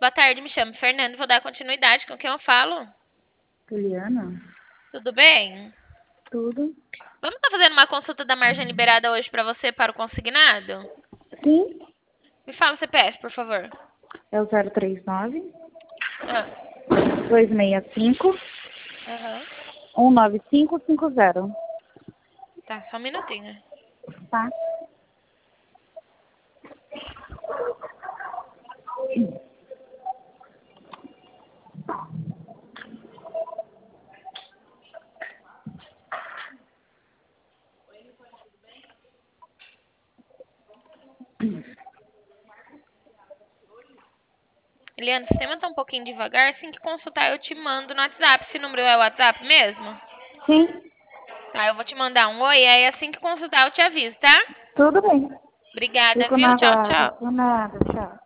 Boa tarde, me chamo Fernando. Vou dar continuidade com quem eu falo. Juliana? Tudo bem? Tudo? Vamos estar fazendo uma consulta da margem liberada hoje para você para o consignado? Sim. Me fala o CPF, por favor. É o 039 Ah, 265 aham. 19550. Tá, só um minutinho. Tá? Eliane, o sistema tá um pouquinho devagar. Assim que consultar, eu te mando no WhatsApp. Esse número é o WhatsApp mesmo? Sim. Tá, eu vou te mandar um oi. Aí assim que consultar, eu te aviso, tá? Tudo bem. Obrigada, Fico viu? na Tchau, guarda. tchau. Por nada. Tchau.